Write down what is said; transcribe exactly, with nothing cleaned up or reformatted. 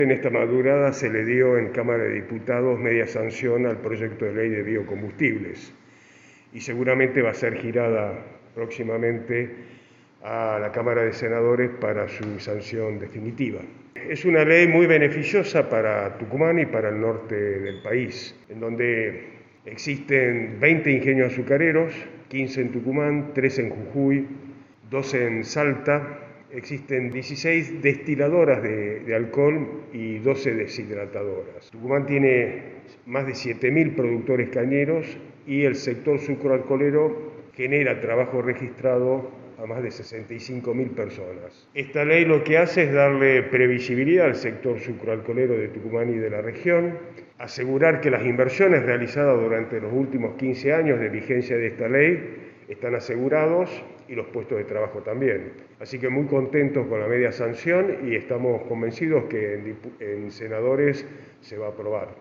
En esta madrugada se le dio en Cámara de Diputados media sanción al proyecto de ley de biocombustibles y seguramente va a ser girada próximamente a la Cámara de Senadores para su sanción definitiva. Es una ley muy beneficiosa para Tucumán y para el norte del país, en donde existen veinte ingenios azucareros, quince en Tucumán, tres en Jujuy, doce en Salta. Existen dieciséis destiladoras de, de alcohol y doce deshidratadoras. Tucumán tiene más de siete mil productores cañeros y el sector sucroalcoholero genera trabajo registrado a más de sesenta y cinco mil personas. Esta ley lo que hace es darle previsibilidad al sector sucroalcoholero de Tucumán y de la región, asegurar que las inversiones realizadas durante los últimos quince años de vigencia de esta ley están asegurados y los puestos de trabajo también. Así que muy contentos con la media sanción y estamos convencidos que en, en senadores se va a aprobar.